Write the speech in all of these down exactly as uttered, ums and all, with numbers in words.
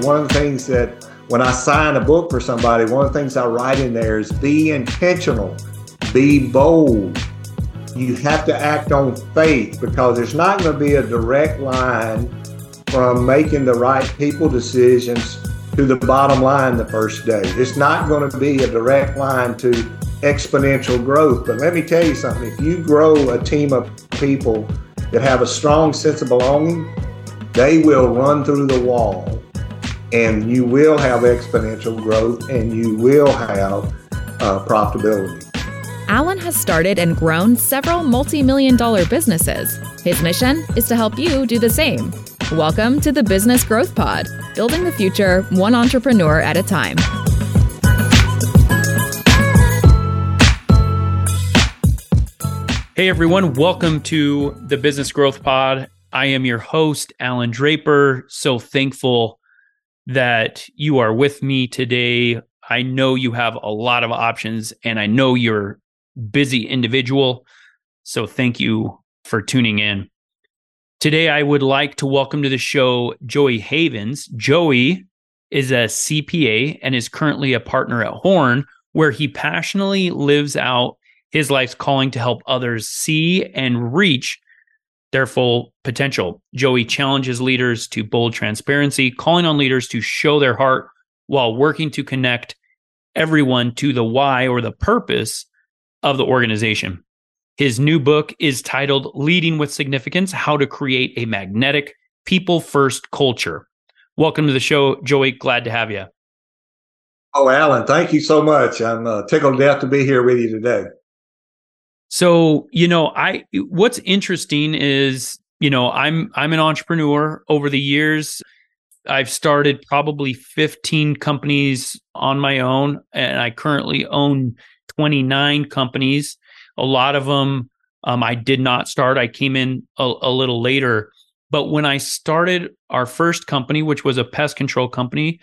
one of the things that when I sign a book for somebody, one of the things I write in there is be intentional, be bold. You have to act on faith, because there's not going to be a direct line from making the right people decisions to the bottom line the first day. It's not going to be a direct line to exponential growth. But let me tell you something, if you grow a team of people that have a strong sense of belonging, they will run through the wall, and you will have exponential growth, and you will have uh, profitability. Alan has started and grown several multi-million dollar businesses. His mission is to help you do the same. Welcome to the Business Growth Pod, building the future one entrepreneur at a time. Hey everyone, welcome to the Business Growth Pod. I am your host, Alan Draper. So thankful that you are with me today. I know you have a lot of options, and I know you're a busy individual. So thank you for tuning in. Today, I would like to welcome to the show Joey Havens. Joey is a C P A and is currently a partner at Horn, where he passionately lives out his life's calling to help others see and reach their full potential. Joey challenges leaders to bold transparency, calling on leaders to show their heart while working to connect everyone to the why or the purpose of the organization. His new book is titled Leading with Significance: How to Create a Magnetic People-First Culture. Welcome to the show, Joey. Glad to have you. Oh, Alan, thank you so much. I'm uh, tickled to death to be here with you today. So, you know, I what's interesting is, you know, I'm I'm an entrepreneur. Over the years, I've started probably fifteen companies on my own, and I currently own twenty-nine companies. A lot of them um, I did not start. I came in a, a little later. But when I started our first company, which was a pest control company,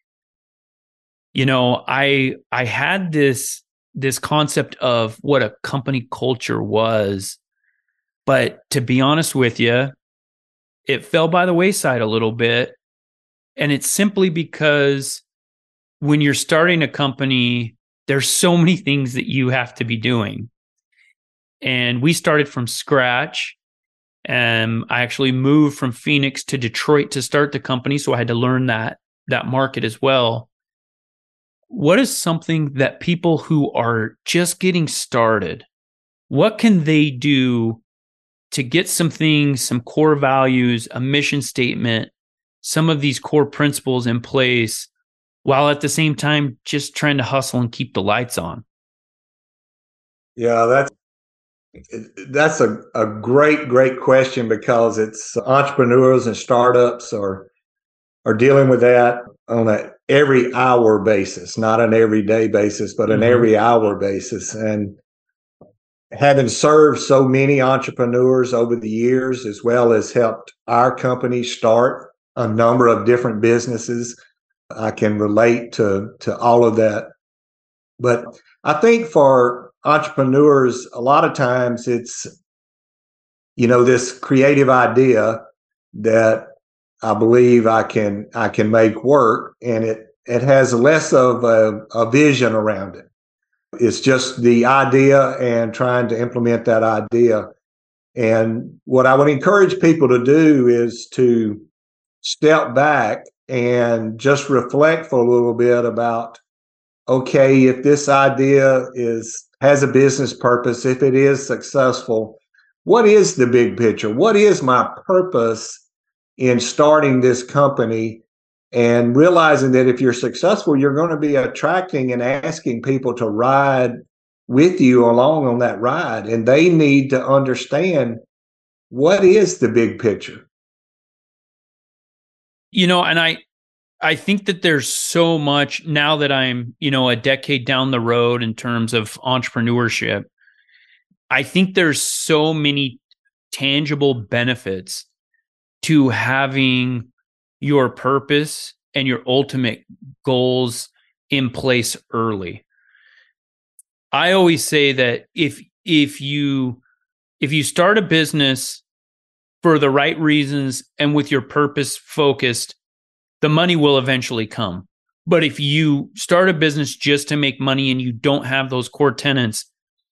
you know, I I had this this concept of what a company culture was. But to be honest with you, it fell by the wayside a little bit. And it's simply because when you're starting a company, there's so many things that you have to be doing. And we started from scratch. And I actually moved from Phoenix to Detroit to start the company. So I had to learn that, that market as well. What is something that people who are just getting started, what can they do to get some things, some core values, a mission statement, some of these core principles in place, while at the same time just trying to hustle and keep the lights on? Yeah, that's that's a, a great, great question, because it's entrepreneurs and startups are are dealing with that on a every hour basis, not an everyday basis, but an mm-hmm. every hour basis. And having served so many entrepreneurs over the years, as well as helped our company start a number of different businesses, I can relate to, to all of that. But I think for entrepreneurs, a lot of times it's, you know, this creative idea that I believe I can I can make work, and it it has less of a, a vision around it. It's just the idea and trying to implement that idea. And what I would encourage people to do is to step back and just reflect for a little bit about, okay, if this idea is has a business purpose, if it is successful, what is the big picture? What is my purpose in starting this company? And realizing that if you're successful, you're going to be attracting and asking people to ride with you along on that ride. And they need to understand, what is the big picture? You know, and I, I think that there's so much now that I'm, you know, a decade down the road in terms of entrepreneurship. I think there's so many tangible benefits to having your purpose and your ultimate goals in place early. I always say that if if you if you start a business for the right reasons and with your purpose focused, the money will eventually come. But if you start a business just to make money and you don't have those core tenets,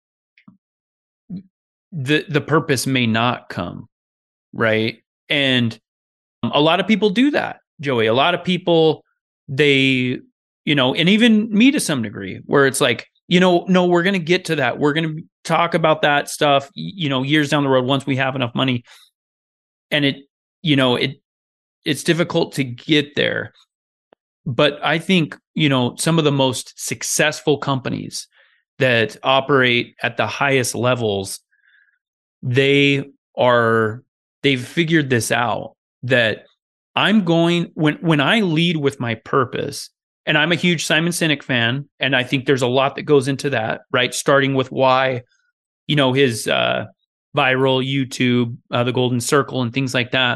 the the purpose may not come, right? And a lot of people do that, Joey. A lot of people, they, you know, and even me to some degree, where it's like, you know, no, we're going to get to that. We're going to talk about that stuff, you know, years down the road once we have enough money. And it, you know, it it's difficult to get there. But I think, you know, some of the most successful companies that operate at the highest levels, they are, they've figured this out, that I'm going, when, when I lead with my purpose, and I'm a huge Simon Sinek fan, and I think there's a lot that goes into that, right? Starting with why, you know, his uh, viral YouTube, uh, the Golden Circle and things like that.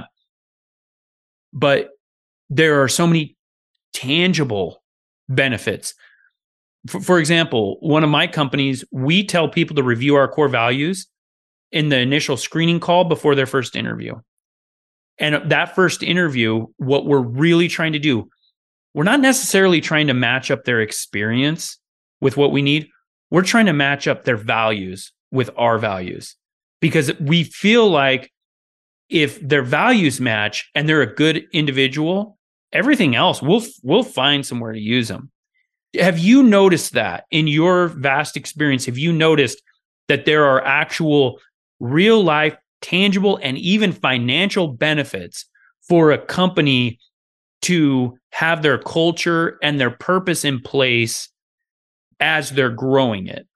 But there are so many tangible benefits. For, for example, one of my companies, we tell people to review our core values in the initial screening call before their first interview. And that first interview, what we're really trying to do, we're not necessarily trying to match up their experience with what we need. We're trying to match up their values with our values, because we feel like if their values match and they're a good individual, everything else, we'll we'll find somewhere to use them. Have you noticed that in your vast experience? Have you noticed that there are actual real life, tangible, and even financial benefits for a company to have their culture and their purpose in place as they're growing it?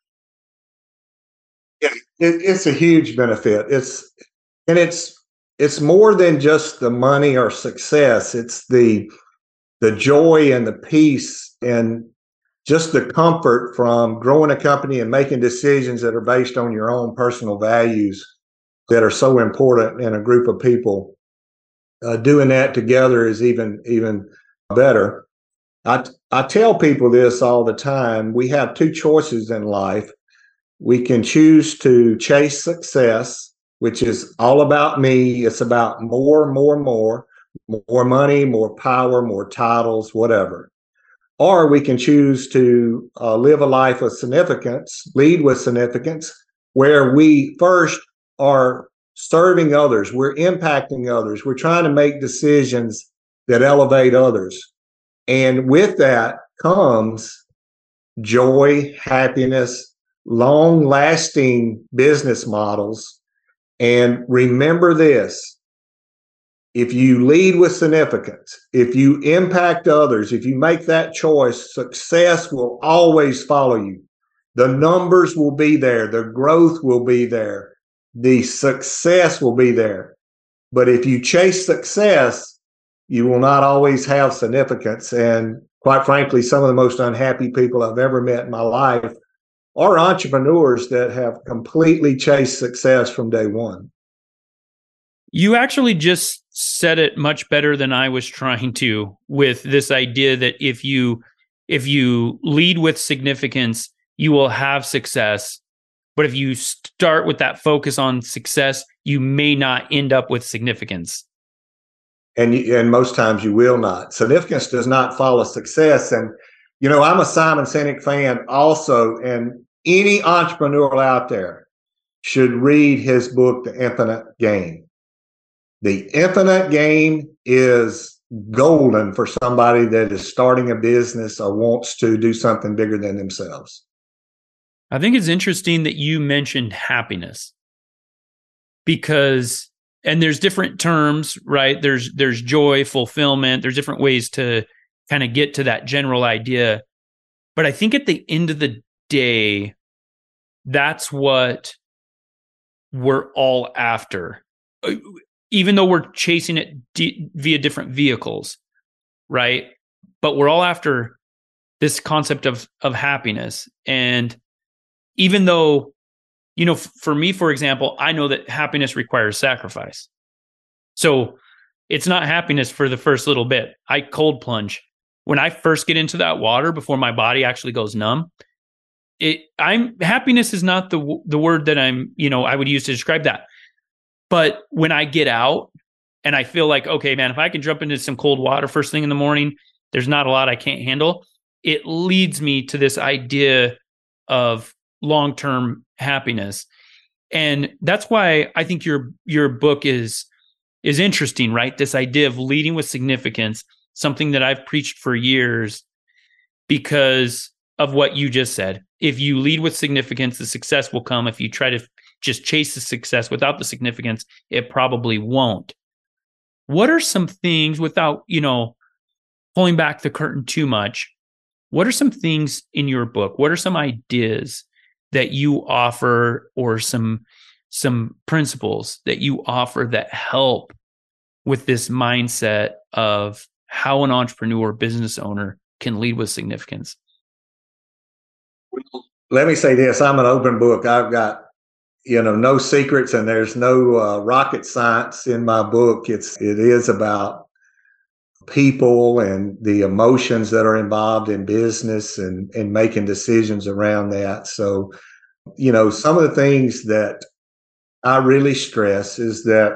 Yeah, it, it's a huge benefit. It's and it's it's more than just the money or success. It's the the joy and the peace and just the comfort from growing a company and making decisions that are based on your own personal values that are so important in a group of people. Uh, doing that together is even even better. I I tell people this all the time. We have two choices in life. We can choose to chase success, which is all about me. It's about more, more, more, more money, more power, more titles, whatever. Or we can choose to uh, live a life of significance, lead with significance, where we first are serving others, we're impacting others, we're trying to make decisions that elevate others. And with that comes joy, happiness, long-lasting business models. And remember this: if you lead with significance, if you impact others, if you make that choice, success will always follow you. The numbers will be there, the growth will be there, the success will be there. But if you chase success, you will not always have significance. And quite frankly, some of the most unhappy people I've ever met in my life are entrepreneurs that have completely chased success from day one. You actually just said it much better than I was trying to, with this idea that if you if you lead with significance, you will have success. But if you start with that focus on success, you may not end up with significance. And and most times you will not. Significance does not follow success. And, you know, I'm a Simon Sinek fan also, and any entrepreneur out there should read his book, The Infinite Game. The Infinite Game is golden for somebody that is starting a business or wants to do something bigger than themselves. I think it's interesting that you mentioned happiness, because, and there's different terms, right? There's there's joy, fulfillment. There's different ways to kind of get to that general idea. But I think at the end of the day, that's what we're all after, even though we're chasing it d- via different vehicles, right? But we're all after this concept of of happiness. And even though, you know, f- for me, for example, I know that happiness requires sacrifice. So it's not happiness for the first little bit. I cold plunge. When I first get into that water before my body actually goes numb, it I'm happiness is not the the word that I'm, you know, I would use to describe that. But when I get out and I feel like, okay, man, if I can jump into some cold water first thing in the morning, there's not a lot I can't handle. It leads me to this idea of long-term happiness. And that's why I think your your book is is interesting, right? This idea of leading with significance, something that I've preached for years because of what you just said. If you lead with significance, the success will come. If you try to just chase the success without the significance, it probably won't. What are some things, without, you know, pulling back the curtain too much, what are some things in your book? What are some ideas that you offer, or some some principles that you offer that help with this mindset of how an entrepreneur, business owner can lead with significance? Let me say this. I'm an open book. I've got, you know, no secrets, and there's no uh, rocket science in my book. It's, it is about people and the emotions that are involved in business, and, and making decisions around that. So, you know, some of the things that I really stress is that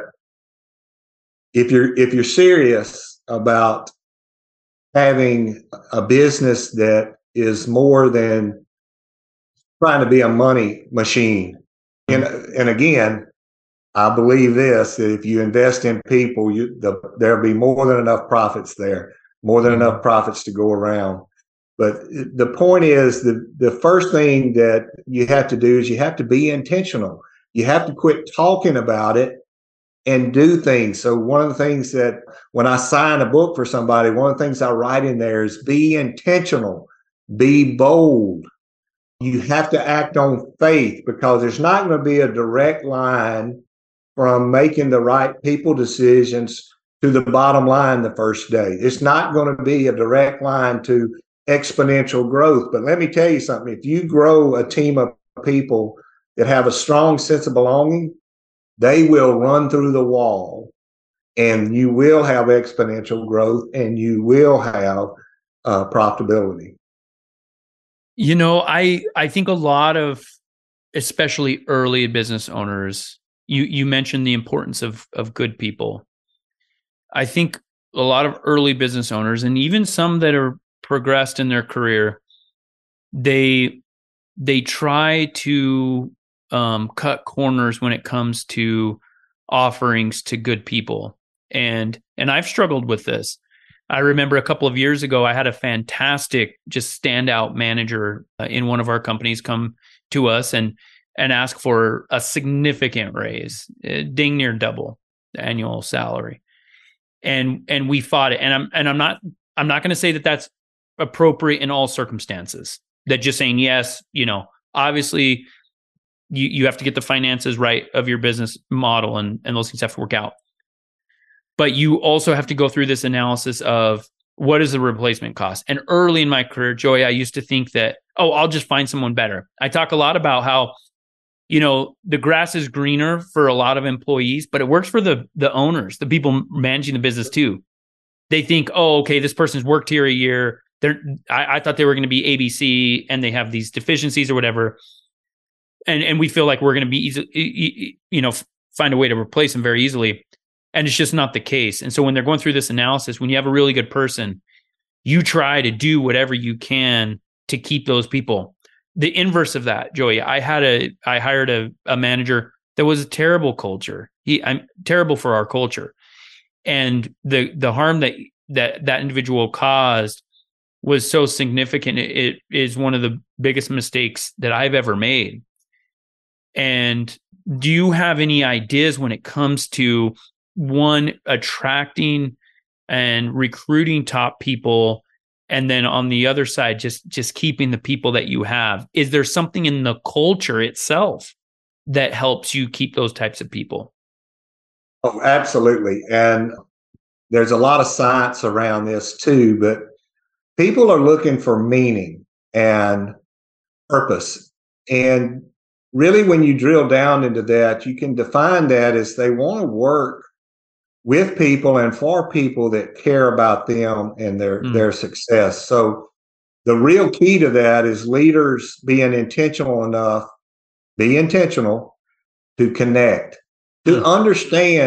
if you're, if you're serious about having a business that is more than trying to be a money machine. And, and again, I believe this, that if you invest in people, you, the, there'll be more than enough profits there, more than mm-hmm. enough profits to go around. But the point is, the, the first thing that you have to do is you have to be intentional. You have to quit talking about it and do things. So one of the things that when I sign a book for somebody, one of the things I write in there is be intentional, be bold. You have to act on faith, because there's not going to be a direct line from making the right people decisions to the bottom line the first day. It's not going to be a direct line to exponential growth. But let me tell you something. If you grow a team of people that have a strong sense of belonging, they will run through the wall, and you will have exponential growth, and you will have uh, profitability. You know, I I think a lot of, especially early business owners, you you mentioned the importance of of good people. I think a lot of early business owners, and even some that are progressed in their career, they they try to um, cut corners when it comes to offerings to good people, and and I've struggled with this. I remember a couple of years ago, I had a fantastic, just standout manager uh, in one of our companies come to us and and ask for a significant raise, uh, dang near double the annual salary, and and we fought it. And I'm and I'm not I'm not going to say that that's appropriate in all circumstances. That just saying yes, you know, obviously you you have to get the finances right of your business model, and and those things have to work out. But you also have to go through this analysis of what is the replacement cost. And early in my career, Joey, I used to think that, oh, I'll just find someone better. I talk a lot about how, you know, the grass is greener for a lot of employees, but it works for the the owners, the people managing the business too. They think, oh, okay, this person's worked here a year. They're, I, I thought they were going to be A B C, and they have these deficiencies or whatever. And and we feel like we're going to be easy, you know, find a way to replace them very easily. And it's just not the case. And so when they're going through this analysis, when you have a really good person, you try to do whatever you can to keep those people. The inverse of that, Joey, I had a, I hired a, a manager that was a terrible culture. He, I'm terrible for our culture. And the, the harm that, that that individual caused was so significant. It, it is one of the biggest mistakes that I've ever made. And do you have any ideas when it comes to, one, attracting and recruiting top people, and then on the other side, just just keeping the people that you have? Is there something in the culture itself that helps you keep those types of people? Oh, absolutely. And there's a lot of science around this too, but people are looking for meaning and purpose. And really, when you drill down into that, you can define that as they want to work with people and for people that care about them and their, mm. their success. So the real key to that is leaders being intentional enough, be intentional to connect, to mm. understand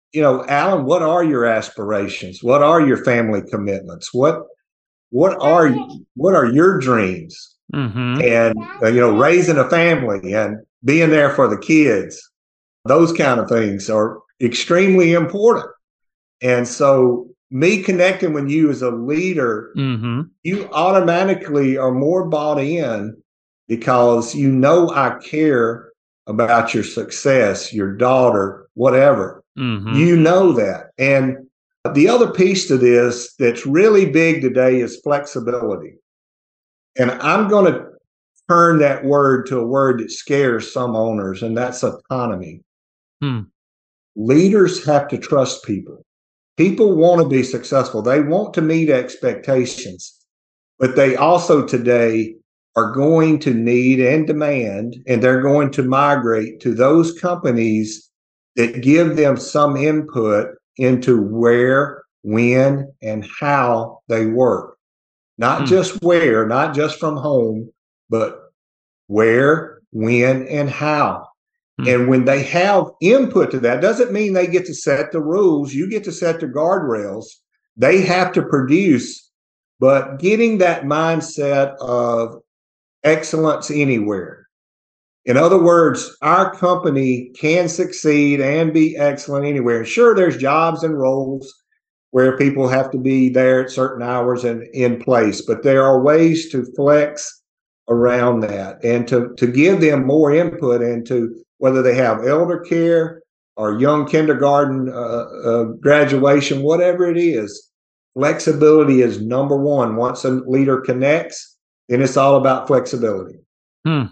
you know, Alan, what are your aspirations? What are your family commitments? What what are what are your dreams? Mm-hmm. And uh, you know, raising a family and being there for the kids, those kind of things are extremely important. And so, me connecting with you as a leader, Mm-hmm. you automatically are more bought in because you know I care about your success, your daughter, whatever. Mm-hmm. You know that. And the other piece to this that's really big today is flexibility. And I'm going to turn that word to a word that scares some owners, and that's autonomy. Hmm. Leaders have to trust people. People want to be successful. They want to meet expectations, but they also today are going to need and demand, and they're going to migrate to those companies that give them some input into where, when, and how they work. Not Hmm. just where, not just from home, but where, when, and how. Hmm. And when they have input to that, doesn't mean they get to set the rules. You get to set the guardrails. They have to produce, but getting that mindset of excellence anywhere. In other words, our company can succeed and be excellent anywhere. And sure, there's jobs and roles where people have to be there at certain hours and in place, but there are ways to flex around that and to, to give them more input into whether they have elder care or young kindergarten uh, uh, graduation, whatever it is. Flexibility is number one. Once a leader connects, then it's all about flexibility. Hmm.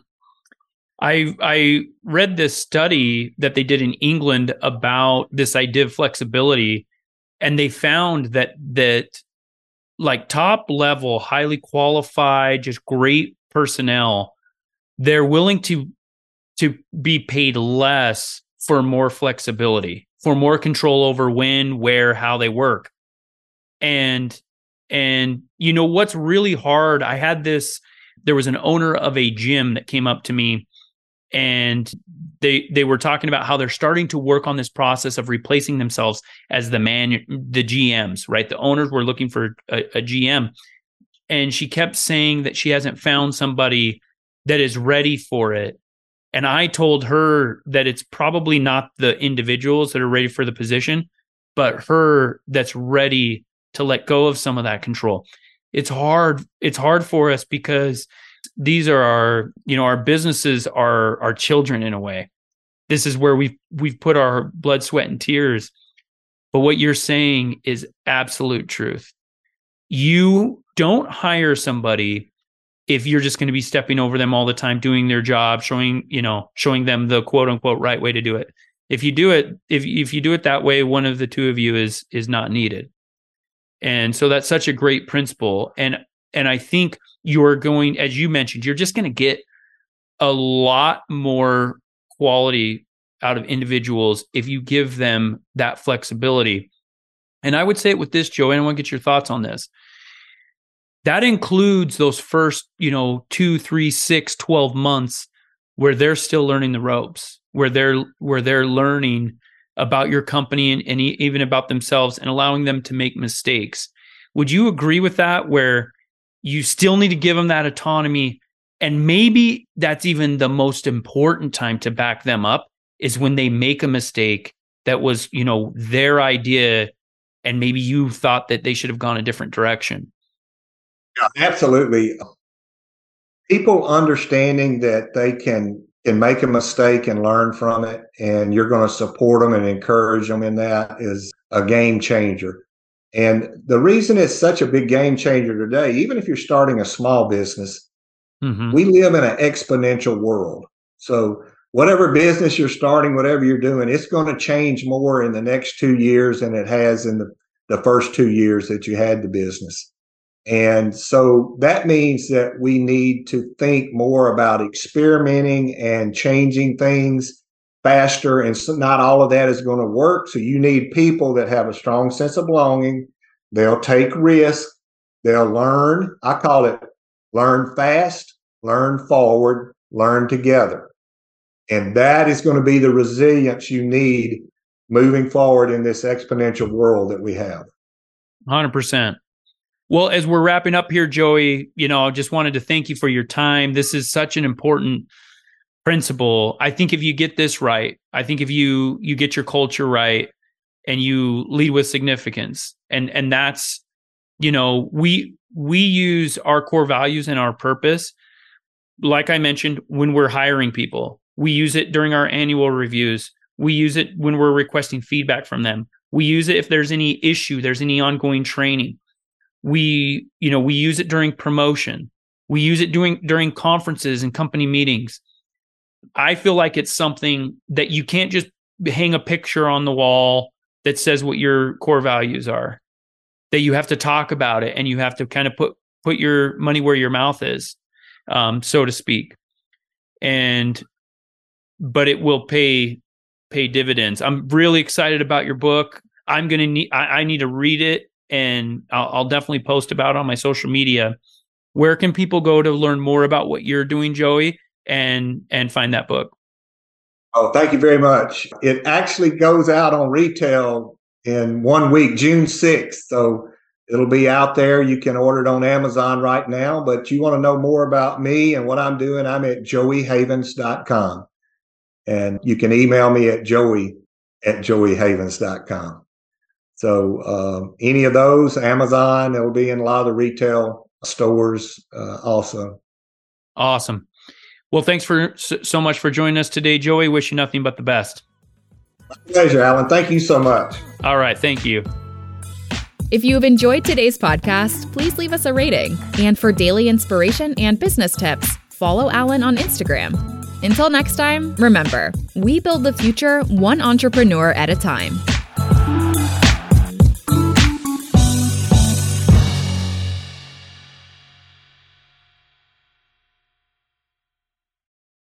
I I read this study that they did in England about this idea of flexibility, and they found that that like top level, highly qualified, just great personnel, they're willing to to be paid less for more flexibility, for more control over when, where, how they work. And and you know what's really hard? I had this, there was an owner of a gym that came up to me, and they they were talking about how they're starting to work on this process of replacing themselves as the man, the G Ms, right? The owners were looking for a, a G M, and she kept saying that she hasn't found somebody that is ready for it. And I told her that it's probably not the individuals that are ready for the position, but her that's ready to let go of some of that control. It's hard. It's hard for us because these are our, you know, our businesses are our children in a way. This is where we've we've put our blood, sweat, and tears. But what you're saying is absolute truth. You don't hire somebody if you're just going to be stepping over them all the time, doing their job, showing, you know, showing them the quote unquote right way to do it. If you do it, if if you do it that way, one of the two of you is is not needed. And so that's such a great principle. And and I think you're going, as you mentioned, you're just going to get a lot more quality out of individuals if you give them that flexibility. And I would say it with this, Joe, and I want to get your thoughts on this. That includes those first, you know, two, three, six, twelve months where they're still learning the ropes, where they're where they're learning about your company and, and even about themselves, and allowing them to make mistakes. Would you agree with that, where you still need to give them that autonomy? And maybe that's even the most important time to back them up, is when they make a mistake that was, you know, their idea, and maybe you thought that they should have gone a different direction. Yeah, absolutely. People understanding that they can can make a mistake and learn from it, and you're going to support them and encourage them in that, is a game changer. And the reason it's such a big game changer today, even if you're starting a small business, mm-hmm. we live in an exponential world. So whatever business you're starting, whatever you're doing, it's going to change more in the next two years than it has in the, the first two years that you had the business. And so that means that we need to think more about experimenting and changing things faster. And so not all of that is going to work. So you need people that have a strong sense of belonging. They'll take risks. They'll learn. I call it learn fast, learn forward, learn together. And that is going to be the resilience you need moving forward in this exponential world that we have. one hundred percent. Well, as we're wrapping up here, Joey, you know, I just wanted to thank you for your time. This is such an important principle. I think if you get this right, I think if you you get your culture right and you lead with significance, and and that's, you know, we we use our core values and our purpose, like I mentioned, when we're hiring people. We use it during our annual reviews. We use it when we're requesting feedback from them. We use it if there's any issue, there's any ongoing training. We, you know, we use it during promotion. We use it during during conferences and company meetings. I feel like it's something that you can't just hang a picture on the wall that says what your core values are. That you have to talk about it, and you have to kind of put put your money where your mouth is, um, so to speak. And but it will pay pay dividends. I'm really excited about your book. I'm gonna need I, I need to read it. And I'll, I'll definitely post about it on my social media. Where can people go to learn more about what you're doing, Joey, and and find that book? Oh, thank you very much. It actually goes out on retail in one week, June sixth. So it'll be out there. You can order it on Amazon right now. But you want to know more about me and what I'm doing, I'm at joey havens dot com. And you can email me at joey at joey havens dot com. So um, any of those, Amazon, it'll be in a lot of the retail stores uh, also. Awesome. Well, thanks for so much for joining us today, Joey. Wish you nothing but the best. My pleasure, Alan. Thank you so much. All right. Thank you. If you have enjoyed today's podcast, please leave us a rating. And for daily inspiration and business tips, follow Alan on Instagram. Until next time, remember, we build the future one entrepreneur at a time.